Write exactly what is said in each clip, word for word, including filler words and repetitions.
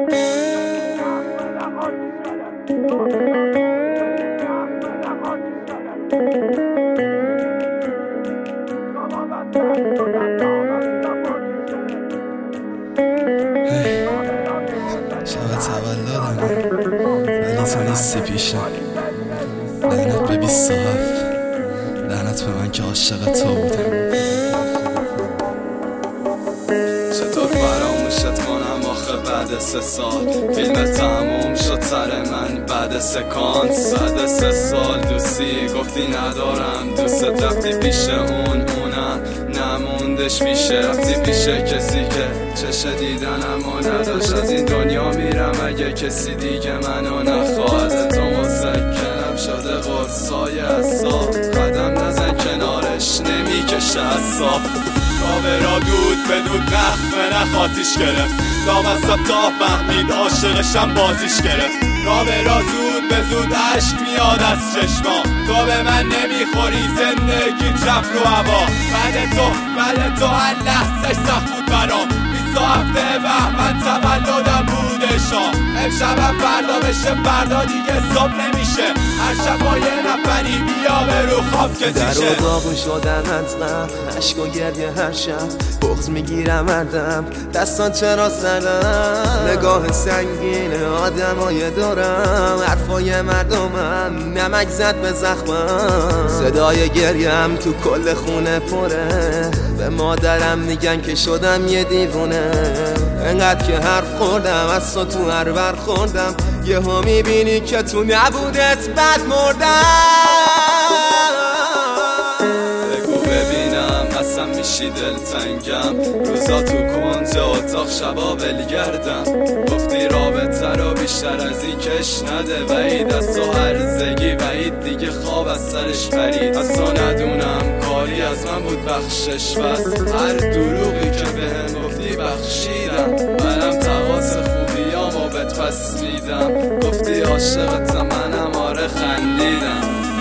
شب تولدم ولی تو نیستی پیشم. لعنت به بیست و هفت، لعنت به من که عاشق تو بودم. چطور فراموشت کنم آخه بعد سه سال فیلم تموم شد سر من بعد سکانس. بعد سه سال دوستی گفتی ندارم دوست، رفتی پیش اون اونم نموندش پیشه، رفتی پیش کسی که چش دیدنم و نداشت. از این دنیا میرم اگه کسی دیگه منو نخواد. تو مسکنم شده قرصای اصاب، قدم نزن کنارش نمیکشه اصاب. کاوه را دود به دود نخمه نخاتیش گرفت، دامستم تا فهمید عاشقشم بازیش گرفت. کاوه را زود به زود عشق میاد از چشما، تو به من نمیخوری زندگی رفت رو هوا. بعد تو بعد تو هر لحظهش سخت بود برام، بیست و هفته بهمن تولدم بودشا. امشبم فردا بشه فردا دیگه صبح نمیشه، هر شب با یه نفری بیا به رو خواب که تیشه. در اتاق شدم از غم، عشق و گریه هر شب بغض میگیرم مردم، دستان چرا زدم نگاه سنگین آدمای دورم، حرفای مردمم نمک زد به زخمم. صدای گریم تو کل خونه پره، به مادرم میگن که شدم یه دیوونه. انقدر که حرف خوردم از تو تو هر بر خوردم، یه ها میبینی که تو نبودت بد مردم. بگو ببینم اصلا میشی دلتنگم، روزا تو کنج اتاق شبا ولگردم. گفتی رابطه رو بیشتر از این کش نده، وحید از تو هرزگی وحید دیگه خواب از سرش پرید. از تو ندونم کاری از من بود بخشش، بس هر دروغی که بهم گفتی بخشیدم. منم تقاس خوبیامو بهت پس میدم، گفتی عاشقتم منم آره خندیدم.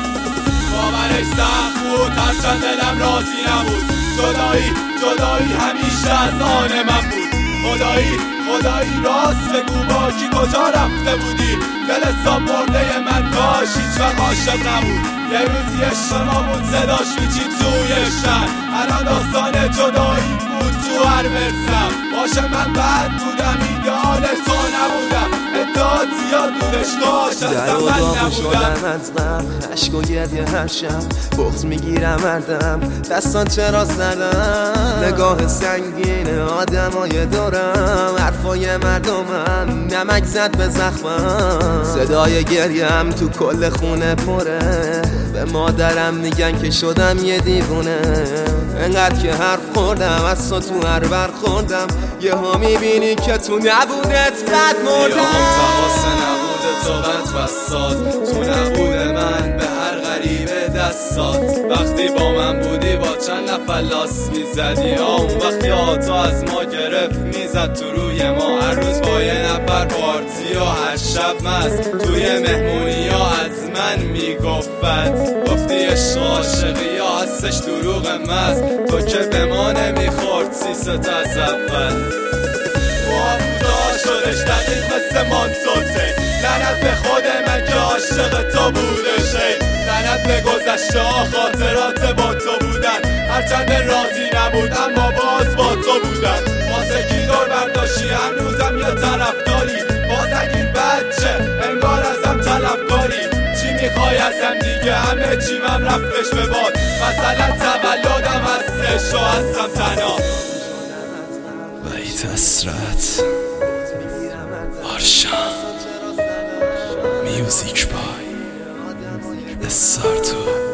باورش سخت بود هرچند دلم راضی نبود، جدایی جدایی همیشه از آن من بود. خدایی خدایی راست بگو با کی کجا رفته بودی، دل حساب مرده من کاش هیچ وقت عاشق نبود. یه روزی شما بود صداش میچید توی شهر، الان داستان جدایی بود تو هر مرسم. باشه من بد بودم ایدئال تو نبودم، ادعاد زیاد بودش کاش اصلا من نبودم. از غم عشق و گریه هر شب بغض میگیرم مردم، دستان چرا زدم نگاه سنگین آدمای دورم، حرفای مردمم نمک زد به زخمم. صدای گریم تو کل خونه پره، به مادرم میگن که شدم یه دیوونه. انقدر که حرف خوردم از تو تو هر بر خوردم، یه ها میبینی که تو نبودت بد مردم. تقاس نبوده تو بد بسات، تو نبوده من به هر غریبه دستات. وقتی با من بودی با چند نفر لاس میزدی، اون وقتی آتو از ما گرفت میزد تو روی ما. هر روز با یه نفر پارتی و هر شب مست، توی مهمونی ها از من میگفت. گفتی عشق عاشقی ها هستش دروغ مست، تو که به ما نمیخورد سیست از اول. موافتا شدش دقیق مثل مانتوته، لعنت به خود من که عاشق تو بودشه. لعنت به گذشته ها خاطرات با تو بودن، هرچند راضی نبود اما باز با تو بودن. واسه کی دور برداشتی هنوزم یه طرفداری، باز اگه بچه انگار ازم طلبکاری. چی میخوای ازم دیگه همه چیمم رفتش به باد، مثلا تولدم هستش و هستم تنها. وحید اسرت آرشان میوزیک بای استارتو